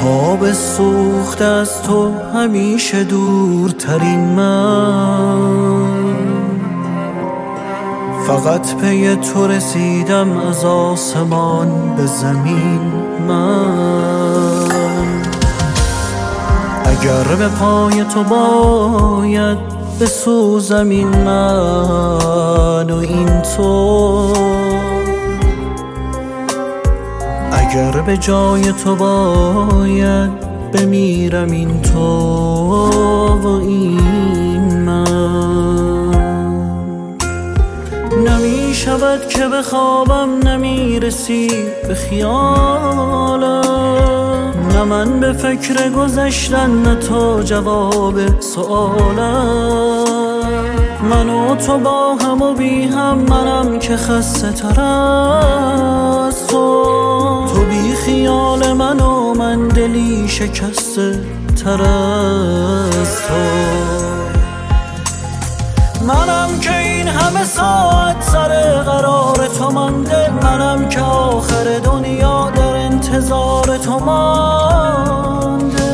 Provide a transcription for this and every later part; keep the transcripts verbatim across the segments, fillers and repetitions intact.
خواب سوخت از تو همیشه دورترین من، فقط پی تو رسیدم از آسمان به زمین من. اگر به پای تو باید بسوزم این من و این تو، اگر به جای تو باید بمیرم این تو و این من. نمی شود که بخوابم، نمی رسی به خیالم، نه من به فکر گذشتن نه تو جواب سؤالم. من و تو با هم و بی هم، منم که خسته تر از تو، تو بی خیال من و من دلی شکسته تر از تو. منم که این همه ساعت سر قرار تو مانده، منم که آخر دنیا در انتظار تو مانده.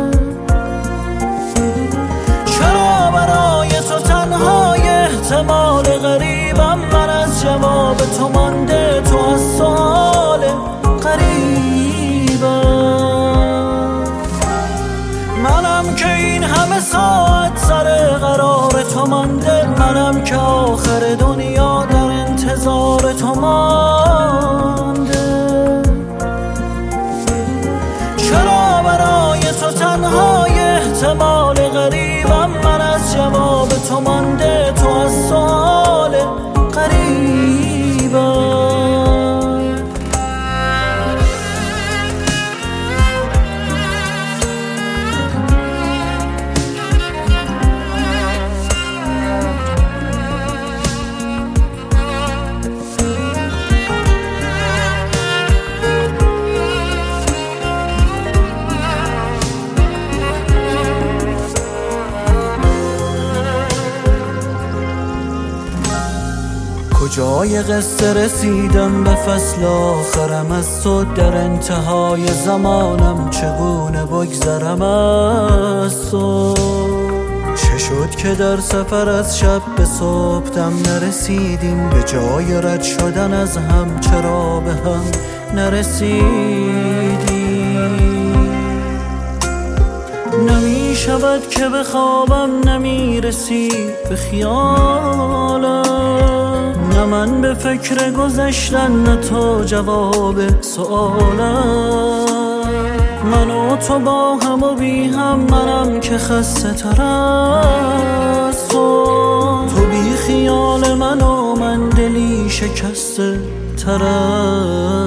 چرا برای تو تنهای احتمال غریبم، من از جواب تو مانده، تو از سوال غریبم. منم که این همه ساعت سر قرار تو مانده، منم که آخر دنیا در انتظار تو مانده. چرا برای تو تنهای احتمال غریبم، من از جواب تو مانده، تو از سوال غریبم. کجای قصه رسیدم به فصل آخرم از تو، در انتهای زمانم چگونه بگذرم از تو. چه شد که در سفر از شب به صبح دم نرسیدیم، به جای رد شدن از هم چرا به هم نرسیدیم. نمی شود که بخوابم، نمی رسی به خیالم، نه من به فکر گذشتن نه تو جواب سؤالم. من و تو با هم و بی هم، منم که خسته تر از تو، تو بی خیال من و من دلی شکسته تر از